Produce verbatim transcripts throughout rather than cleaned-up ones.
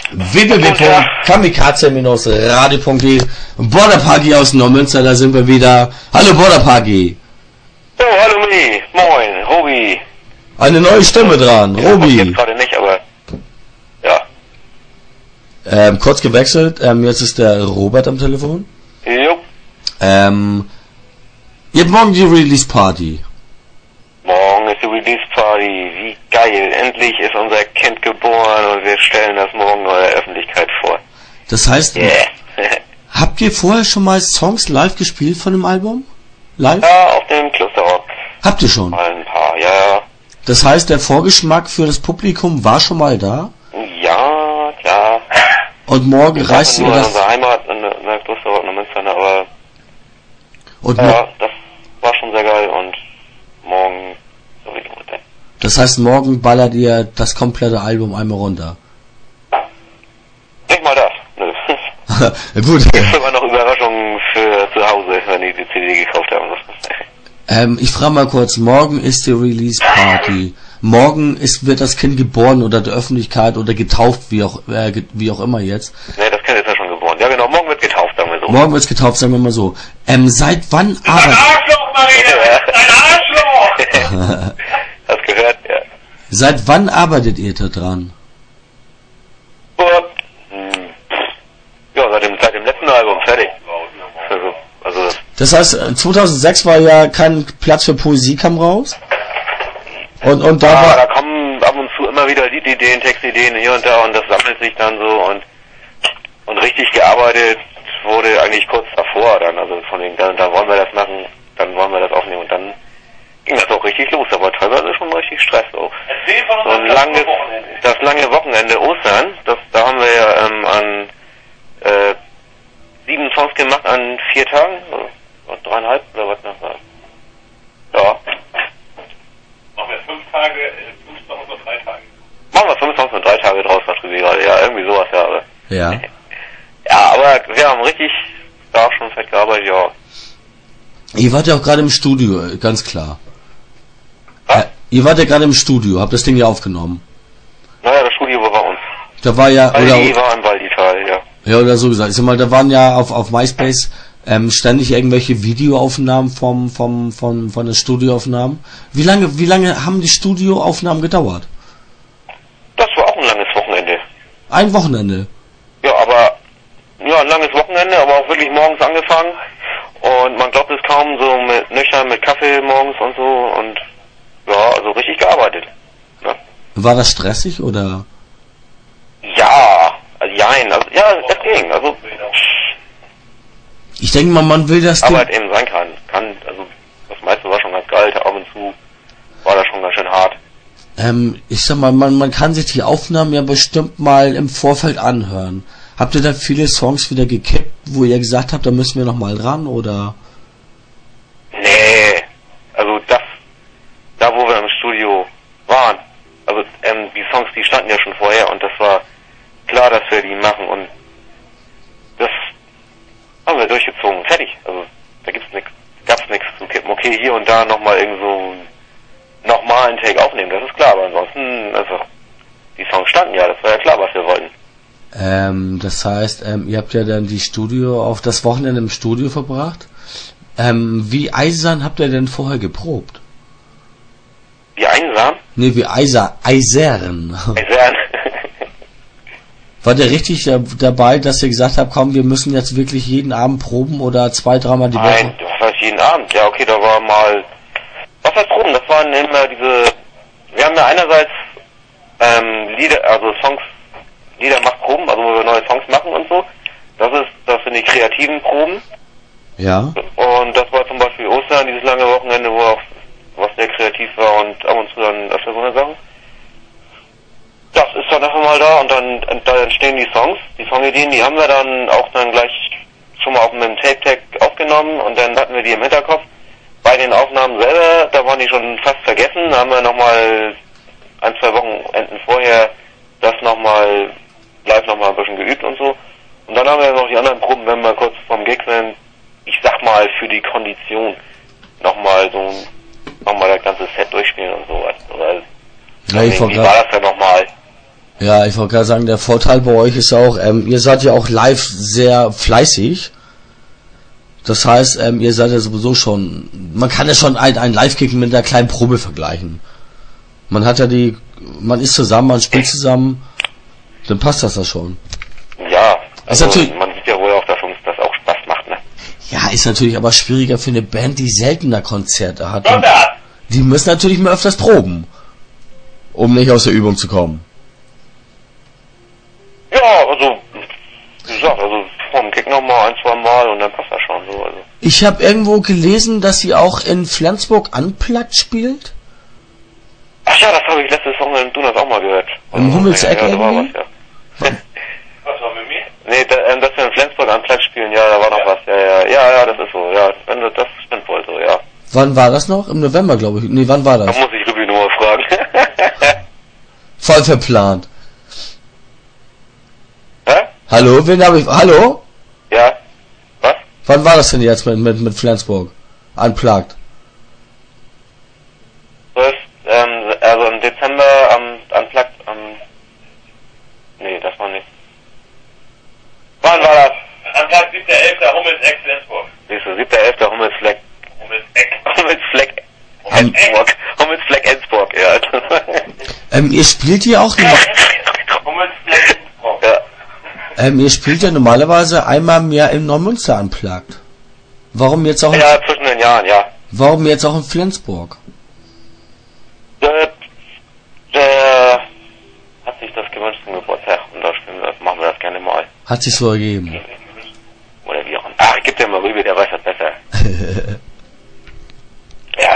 w w w punkt kamikaze Bindestrich radio punkt de. Border Party aus Neumünster, da sind wir wieder. Hallo Border Party. So, hallo Mini. Moin, Robi. Eine neue Stimme dran, ja, Robi. Jetzt gerade nicht, aber ja. Ähm, kurz gewechselt, ähm, jetzt ist der Robert am Telefon. Jo. Ähm, ihr habt morgen die Release Party. Morgen ist die Release Party. Wie geil. Endlich ist unser Kind geboren und wir stellen das morgen der Öffentlichkeit vor. Das heißt, Yeah. habt ihr vorher schon mal Songs live gespielt von dem Album? Live? Ja, auf dem Klosterrock. Habt ihr schon? Mal ein paar, ja. Das heißt, der Vorgeschmack für das Publikum war schon mal da? Ja, klar. Und morgen Wir reißt ihr nur in das... unserer Heimat, in der, in der Klosterrock in Münster, aber Und ja, mo- das war schon sehr geil und morgen so wie die Mutter. das heißt, morgen ballert ihr das komplette Album einmal runter. Nicht mal das, nö. Ja, gut. Es gibt sogar noch Überraschungen für zu Hause, wenn die die C D gekauft haben. Ähm, ich frage mal kurz, morgen ist die Release Party. Morgen ist, wird das Kind geboren oder der Öffentlichkeit oder getauft, wie auch, äh, ge- wie auch immer jetzt. Ne, das Kind ist ja schon geboren. Ja genau, morgen wird getauft, sagen wir so. Morgen wird's getauft, sagen wir mal so. Ähm, seit wann Ein arbeitet... Arschloch, Maria! Ein Arschloch! Hast gehört? Ja. Seit wann arbeitet ihr da dran? Und, hm, ja, seit dem, seit dem letzten Album, fertig. Also, also das, Das heißt, äh, zweitausendsechs war ja kein Platz für Poesie, kam raus. Und, und da ja, war... da kommen ab und zu immer wieder Liedideen, Textideen hier und da und das sammelt sich dann so und und richtig gearbeitet wurde eigentlich kurz davor dann, also von den, da, da wollen wir das machen, dann wollen wir das aufnehmen und dann ging das auch richtig los, aber teilweise schon richtig Stress auch. Erzähl von So ein unserem langes, Wochenende. das lange Wochenende Ostern, das, da haben wir ja ähm, an äh, sieben Songs gemacht an vier Tagen, oder dreieinhalb oder was noch war. Ja, Machen wir fünf Tage, äh, fünf Songs und drei Tage. machen wir fünf Songs und drei Tage draus, was wir gerade, ja, irgendwie sowas, ja, aber, Ja. ja, aber wir haben richtig da schon fett gearbeitet, ja. Ihr wart ja auch gerade im Studio, äh, ganz klar. Was? Äh, ihr wart ja gerade im Studio, habt das Ding ja aufgenommen. Naja, das Studio war bei uns. Da war ja... Waldi Oder, war im Waldi-Tal, ja. ja, oder so gesagt. Ich sag mal, da waren ja auf, auf MySpace ähm, ständig irgendwelche Videoaufnahmen vom, vom, von, von den Studioaufnahmen. Wie lange, wie lange haben die Studioaufnahmen gedauert? Das war auch ein langes Wochenende. Ein Wochenende. Ja, aber, ja, ein langes Wochenende, aber auch wirklich morgens angefangen. Und man glaubt es kaum, so mit nüchtern, mit Kaffee morgens und so und, ja, also richtig gearbeitet. Ne? War das stressig oder? Ja, also jein, also, ja, es ging, also, Ich denke mal, man will das Ding... Arbeit eben sein kann. Kann, also, das meiste war schon ganz geil, ab und zu war das schon ganz schön hart. Ähm, ich sag mal, man, man kann sich die Aufnahmen ja bestimmt mal im Vorfeld anhören. Habt ihr da viele Songs wieder gekippt, wo ihr gesagt habt, da müssen wir noch mal ran, oder? Nee, also das, da wo wir im Studio waren, also ähm, die Songs, die standen ja schon vorher und das war klar, dass wir die machen und das haben wir durchgezogen, fertig. Also da gibt's nix, gab's nichts zu kippen. Okay, hier und da nochmal irgend so nochmal einen Take aufnehmen, das ist klar, aber ansonsten, also die Songs standen ja, das war ja klar, was wir wollten. Ähm, das heißt, ähm, ihr habt ja dann die Studio auf das Wochenende im Studio verbracht. Ähm, wie eisern habt ihr denn vorher geprobt? Wie einsam? Nee, wie eiser, eisern. Eisern. War der richtig äh, dabei, dass ihr gesagt habt, komm, wir müssen jetzt wirklich jeden Abend proben oder zwei, dreimal die Woche? Nein, das heißt jeden Abend. Ja, okay, da war mal... Was heißt Proben? Das waren immer diese... Wir haben ja einerseits ähm, Lieder, also Songs, Lieder macht Proben, also wo wir neue Songs machen und so. Das ist, das sind die kreativen Proben. Ja. Und das war zum Beispiel Ostern, dieses lange Wochenende, wo auch was sehr kreativ war und ab und zu dann öfter so eine Sachen. Das ist dann einfach mal da und dann da entstehen die Songs, die Songideen, die haben wir dann auch dann gleich schon mal auf einem Tape-Tag aufgenommen und dann hatten wir die im Hinterkopf. Bei den Aufnahmen selber, da waren die schon fast vergessen, da haben wir nochmal ein, zwei Wochenenden vorher das nochmal live nochmal ein bisschen geübt und so. Und dann haben wir noch die anderen Proben, wenn wir kurz vom Gig sind, ich sag mal für die Kondition nochmal so nochmal das ganze Set durchspielen und sowas. Oder Ja, ich wie war war das denn nochmal? Ja, ich wollte gerade sagen, der Vorteil bei euch ist auch, ähm, ihr seid ja auch live sehr fleißig. Das heißt, ähm, ihr seid ja sowieso schon, man kann ja schon ein, ein Live-Kick mit einer kleinen Probe vergleichen. Man hat ja die, man ist zusammen, man spielt zusammen, dann passt das ja schon. Ja, also natürlich, man sieht ja wohl auch, dass uns das auch Spaß macht, ne? Ja, ist natürlich aber schwieriger für eine Band, die seltener Konzerte hat. Sonntag! Die müssen natürlich mal öfters proben, um nicht aus der Übung zu kommen. Ja, also, wie gesagt, also vom Kick nochmal ein, zwei Mal und dann passt das schon so. Also. Ich habe irgendwo gelesen, dass sie auch in Flensburg Unplugged spielt. Ach ja, das habe ich letztes Wochenende in Dunas auch mal gehört. Im Hummelseck ja, ja, da war was, irgendwie? ja. Was war mit mir? Nee, da, ähm, dass wir in Flensburg Unplugged spielen, ja, da war noch Ja. was, ja, ja, ja, ja, das ist so, ja, wenn das das stimmt wohl so, ja. Wann war das noch? Im November, glaube ich. Nee, wann war Da das? muss ich Ruby nur mal fragen. Voll verplant. Hä? Hallo, wen habe ich... Hallo? Ja? Was? Wann war das denn jetzt mit, mit, mit Flensburg? Unplugged. So ist, ähm, also im Dezember am Unplugged, am... Nee, das war nicht. Wann war das? Antrag siebter elfter Hummelseck Flensburg. Siehst du, siebter elfter Hummelsfleck. Hummelseck. Hummelsfleck. Am- Ensburg. Hummelsfleck Ensburg, ja. Ähm, ihr spielt hier auch... norma- Hummelseck Flensburg. ja. Ähm, ihr spielt ja normalerweise einmal im Jahr in Neumünster Unplugged. Warum jetzt auch in, Ja, zwischen den Jahren, ja. warum jetzt auch in Flensburg? Der, der hat sich das gewünscht zum Geburtstag und da spielen wir, machen wir das gerne mal. Hat sich so ergeben. Oder wie auch immer. Ach, gib dir mal Rübe, der weiß das besser. Ja.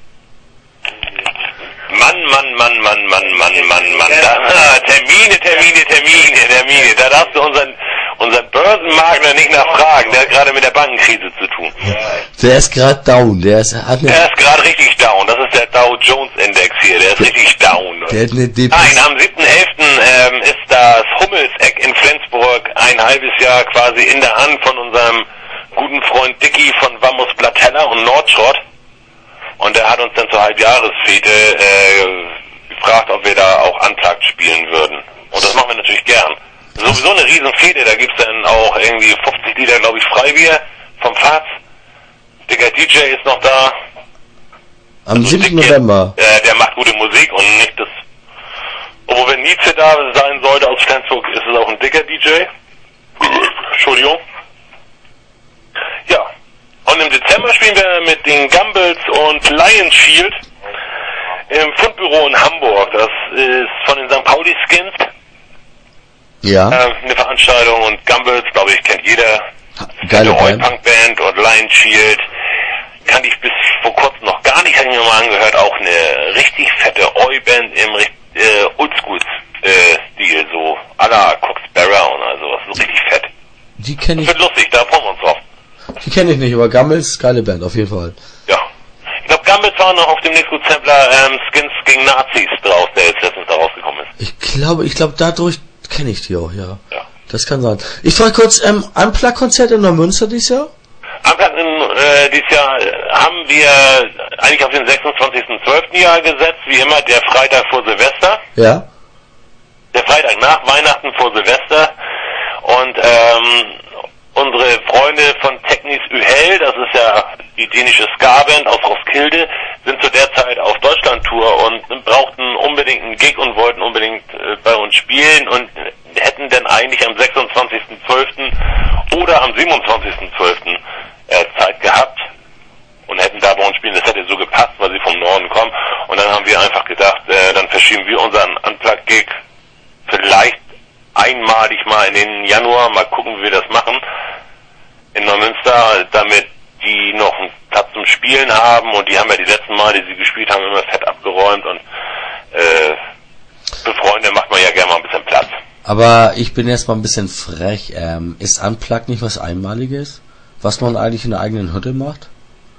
Mann, Mann, Mann, Mann, Mann, Mann, Mann, Mann. Da, ah, Termine, Termine, Termine, Termine. Da darfst du unseren, unseren Börsenmakler nicht nachfragen. Der hat gerade mit der Bankenkrise zu tun. Der ist gerade down. Der ist, hat eine, Der ist gerade richtig down. Das ist der Dow Jones Index hier. Der ist richtig down. der hat eine Nein, Depression. am siebten elften Ähm, ist das Hummelseck in Flensburg ein halbes Jahr quasi in der Hand von unserem guten Freund Dicky von Vamos Platella und Nordschrott. Und der hat uns dann zur Halbjahresfete äh, gefragt, ob wir da auch Unplugged spielen würden. Und das machen wir natürlich gern. Sowieso eine riesen Fete, da gibt's dann auch irgendwie fünfzig Liter, glaube ich, Freibier vom Faz. Dicker D J ist noch da. Am Also siebten Dicky, November. Äh, der macht gute Musik und nicht das... Obwohl, wenn Nietzsche da sein sollte aus Flensburg, ist es auch ein dicker D J. Entschuldigung. Ja. Und im Dezember spielen wir mit den Gumballs und Lion Shield im Fundbüro in Hamburg. Das ist von den Sankt Pauli Skins. Ja. Äh, eine Veranstaltung und Gumballs, glaube ich, kennt jeder. Geile Eine Band. Oi-Punk-Band und Lion Shield. Kannte ich bis vor kurzem noch gar nicht, habe ich mir mal angehört. Auch eine richtig fette Oi-Band im äh, Oldschool-Stil, so à la Cox Sparrow und also was, so richtig fett. Die kenne Das ich, wird lustig, da freuen wir uns drauf. die kenne ich nicht, aber Gummels, geile Band, auf jeden Fall. Ja. Ich glaube, Gambit war noch auf dem Disco Sampler ähm, Skins gegen Nazis draus, der jetzt letztens da rausgekommen ist. Ich glaube, ich glaube, dadurch kenne ich die auch, ja. Ja. Das kann sein. Ich frage kurz, ähm, Unplugged-Konzert in Neumünster dieses Jahr? Anfang äh, dieses Jahr äh, haben wir eigentlich auf den sechsundzwanzigsten zwölften Jahr gesetzt, wie immer der Freitag vor Silvester. Ja. Der Freitag nach Weihnachten vor Silvester. Und ähm, unsere Freunde von Technis Uhel, das ist ja die dänische Ska-Band aus Roskilde, sind zu der Zeit auf Deutschland-Tour und brauchten unbedingt einen Gig und wollten unbedingt äh, bei uns spielen und hätten dann eigentlich am sechsundzwanzigsten zwölften oder am siebenundzwanzigsten zwölften äh, Zeit gehabt und hätten da bei uns spielen. Das hätte so gepasst, weil sie vom Norden kommen. Und dann haben wir einfach gedacht, äh, dann verschieben wir unseren Unplugged-Gig vielleicht einmalig mal in den Januar, mal gucken, wie wir das machen, in Neumünster, damit die noch einen Platz zum Spielen haben und die haben ja die letzten Mal, die sie gespielt haben, immer fett abgeräumt und äh, für Freunde macht man ja gerne mal ein bisschen Platz. Aber ich bin jetzt mal ein bisschen frech. Ähm, ist Unplugged nicht was Einmaliges? Was man eigentlich in der eigenen Hütte macht?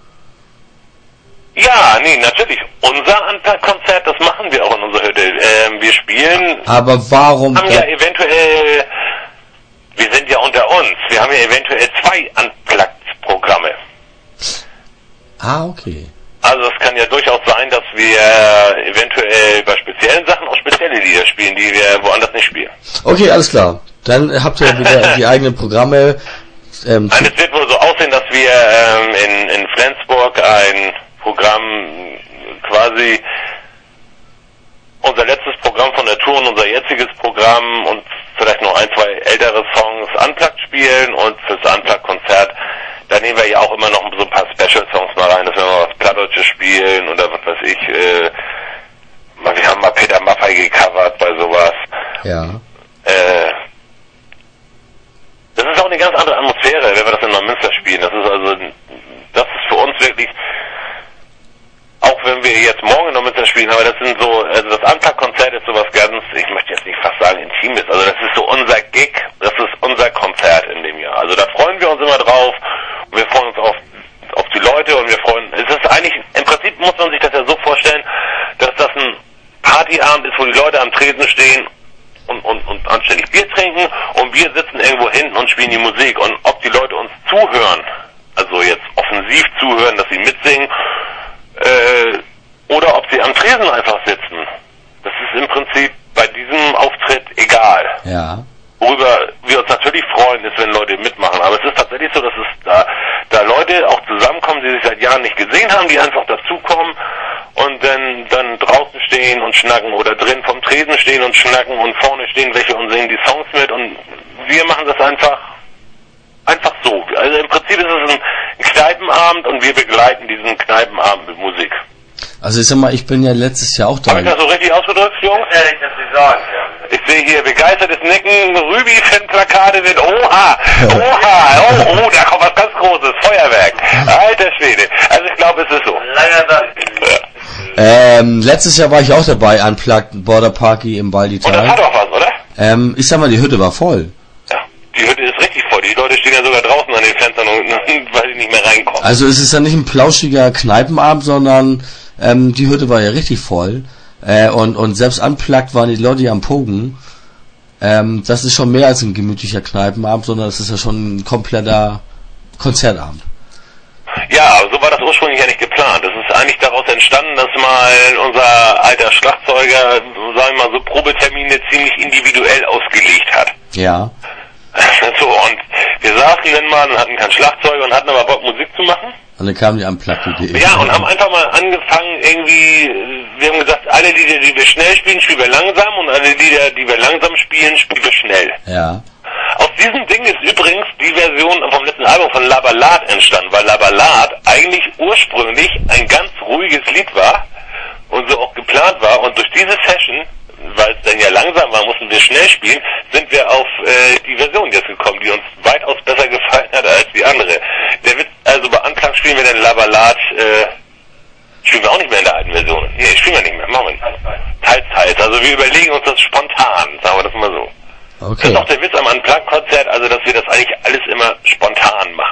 Ja, nee, natürlich. Unser Unplugged-Konzert, das machen wir auch in unserer Hütte. Ähm, wir spielen, Aber warum... haben ja eventuell, wir sind ja unter uns, wir haben ja eventuell zwei Unplugged-Programme. Ah, okay. Also es kann ja durchaus sein, dass wir eventuell bei speziellen Sachen auch spezielle Lieder spielen, die wir woanders nicht spielen. Okay, alles klar. Dann habt ihr wieder die eigenen Programme. Ähm, Nein, es wird wohl so aussehen, dass wir ähm, in, in Flensburg ein Programm quasi unser letztes Programm von der Tour und unser jetziges Programm und vielleicht noch ein, zwei ältere Songs unplugged spielen und fürs Unplugged-Konzert, da nehmen wir ja auch immer noch so ein paar Special-Songs mal rein, dass wir mal was Plattdeutsches spielen oder was weiß ich, äh, wir haben mal Peter Maffay gecovert bei sowas. Ja. Äh, das ist auch eine ganz andere Atmosphäre, wenn wir das in Neumünster spielen. Das ist also, das ist für uns wirklich, auch wenn wir jetzt morgen in Neumünster spielen, aber das sind so, also das Unplugged-Konzert ist sowas ganz, ich möchte jetzt nicht fast sagen Intimes, also das ist so unser Gig, das ist unser Konzert in dem Jahr. Also da freuen wir uns immer drauf und wir freuen uns auf, auf die Leute und wir freuen, es ist eigentlich, im Prinzip muss man sich das ja so vorstellen, dass das ein Partyabend ist, wo die Leute am Tresen stehen und, und, und anständig Bier trinken und wir sitzen irgendwo hinten und spielen die Musik und ob die Leute uns zuhören, also jetzt offensiv zuhören, dass sie mitsingen, äh, oder ob sie am Tresen einfach sitzen, das ist im Prinzip bei diesem Auftritt egal. Ja. Worüber wir uns natürlich freuen, ist, wenn Leute mitmachen. Aber es ist tatsächlich so, dass es da, da Leute auch zusammenkommen, die sich seit Jahren nicht gesehen haben, die einfach dazukommen und dann, dann draußen stehen und schnacken oder drin vom Tresen stehen und schnacken und vorne stehen welche und singen die Songs mit und wir machen das einfach, einfach so. Also im Prinzip ist es ein Kneipenabend und wir begleiten diesen Kneipenabend mit Musik. Also ich sag mal, ich bin ja letztes Jahr auch da. Habe ich das so richtig ausgedrückt, Jungs? Ja, ich kann Sie sagen, ja. Ich sehe hier begeistertes Nicken, Rübi-Fan-Plakate mit Oha, Oha, oh, oh, da kommt was ganz Großes, Feuerwerk. Alter Schwede. Also ich glaube, es ist so. Ähm, letztes Jahr war ich auch dabei, Unplugged Border Party im Waldital. Und das hat auch was, oder? Ähm, ich sag mal, die Hütte war voll. Ja, die Hütte ist richtig voll. Die Leute stehen ja sogar draußen an den Fenstern, und, weil sie nicht mehr reinkommen. Also es ist ja nicht ein plauschiger Kneipenabend, sondern ähm, die Hütte war ja richtig voll. Äh, und, und selbst Unplugged waren die Leute am Pogen. Ähm, das ist schon mehr als ein gemütlicher Kneipenabend, sondern das ist ja schon ein kompletter Konzertabend. Ja, aber so war das ursprünglich ja nicht geplant. Es ist eigentlich daraus entstanden, dass mal unser alter Schlagzeuger, sagen wir mal, so Probetermine ziemlich individuell ausgelegt hat. Ja. So, und wir saßen dann mal und hatten keinen Schlagzeuger und hatten aber Bock, Musik zu machen. Und dann kam die Unplugged-Idee. Ja, und haben einfach mal angefangen, irgendwie, wir haben gesagt, alle Lieder, die wir schnell spielen, spielen wir langsam und alle Lieder, die wir langsam spielen, spielen wir schnell. Ja. Aus diesem Ding ist übrigens die Version vom letzten Album von La Ballade entstanden, weil La Ballade eigentlich ursprünglich ein ganz ruhiges Lied war und so auch geplant war und durch diese Session, weil es dann ja langsam war, mussten wir schnell spielen, sind wir auf äh, die Version jetzt gekommen, die uns weitaus besser gefallen hat als die andere. Der Witz, also bei Unplugged spielen wir dann La Ballade, äh, spielen wir auch nicht mehr in der alten Version. Nee, spielen wir nicht mehr, machen wir nicht. Teils, teils. Also wir überlegen uns das spontan, sagen wir das mal so. Okay. Das ist auch der Witz am Unplugged-Konzert, also dass wir das eigentlich alles immer spontan machen.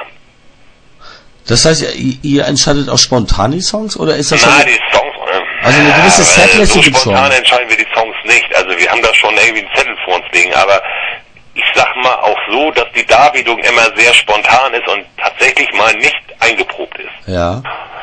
Das heißt, ihr, ihr entscheidet auch spontan die Songs, oder ist das Na, schon... die Songs... Äh, Also eine gewisse Setlist so gibt's schon. spontan entscheiden wir die Songs nicht. Also wir haben da schon irgendwie einen Zettel vor uns liegen, aber ich sag mal auch so, dass die Darbietung immer sehr spontan ist und tatsächlich mal nicht eingeprobt ist. Ja.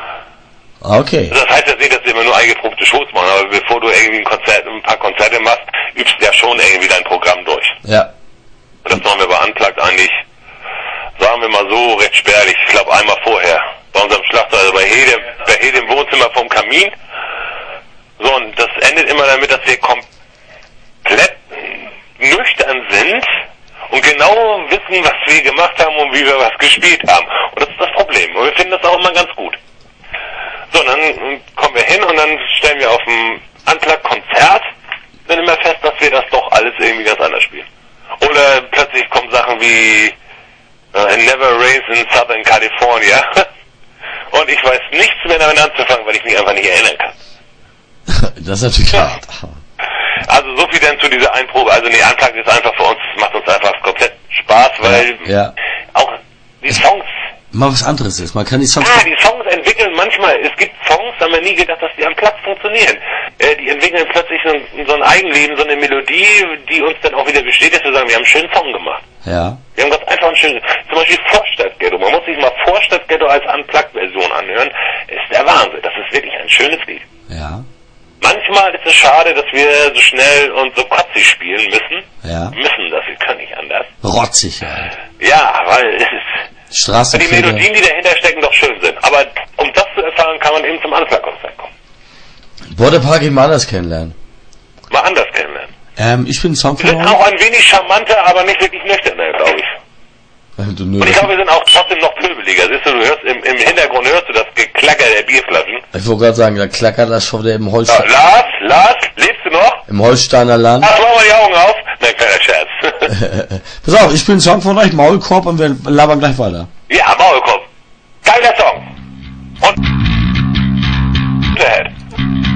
Okay. Das heißt jetzt nicht, dass wir immer nur eingeprobte Shows machen, aber bevor du irgendwie ein Konzert, ein paar Konzerte machst, übst du ja schon irgendwie dein Programm durch. Ja. Und das machen wir bei Unplugged eigentlich, sagen wir mal so, recht spärlich. Ich glaube einmal vorher. Bei unserem Schlagzeug, also bei Hede, bei Hede im Wohnzimmer vom Kamin. So, und das endet immer damit, dass wir komplett nüchtern sind und genau wissen, was wir gemacht haben und wie wir was gespielt haben. Und das ist das Problem. Und wir finden das auch immer ganz gut. So, und dann kommen wir hin und dann stellen wir auf dem Unplugged-Konzert dann immer fest, dass wir das doch alles irgendwie ganz anders spielen. Oder plötzlich kommen Sachen wie uh, It Never Rains in Southern California. Und ich weiß nichts mehr damit anzufangen, weil ich mich einfach nicht erinnern kann. Das ist natürlich hart. Also so viel denn zu dieser Einprobe. Also nee, Unplugged ist einfach für uns, macht uns einfach komplett Spaß, weil Ja. ja. auch die Songs... Mal was anderes ist. Man kann die Songs... Ah, die Songs entwickeln manchmal, es gibt Songs, haben wir nie gedacht, dass die am Platz funktionieren. Äh, die entwickeln plötzlich so ein, so ein Eigenleben, so eine Melodie, die uns dann auch wieder bestätigt, zu sagen, wir haben einen schönen Song gemacht. Ja. Wir haben ganz einfach einen schönen, zum Beispiel Vorstadtghetto. Man muss sich mal Vorstadtghetto als Unplugged-Version anhören. Ist der Wahnsinn. Das ist wirklich ein schönes Lied. Ja. Manchmal ist es schade, dass wir so schnell und so kotzig spielen müssen. Ja. Müssen das, wir können nicht anders. Rotzig halt. Ja, weil es ist, Straße. weil die Melodien, die dahinter stecken, doch schön sind. Aber um das zu erfahren, kann man eben zum Unplugged-Konzert kommen. Waterpark mal anders kennenlernen. Mal anders kennenlernen. Ähm, ich bin ein Song Wir von sind euch. auch ein wenig charmanter, aber nicht wirklich nüchterner, glaube ich. Du, Und ich glaube, wir sind auch trotzdem noch pöbeliger. Siehst du, du hörst im, im Hintergrund hörst du das Geklacker der Bierflaschen. ich wollte gerade sagen, da klackert das schon wieder im, Ja, Holstein, Lars, Lars, lebst du noch? im Holsteiner Land. Ach, mach mal die Augen auf. Nein, kleiner Scherz. Pass auf, ich bin ein Song von euch, Maulkorb, und wir labern gleich weiter. Ja, Maulkopf. Geiler Song. Und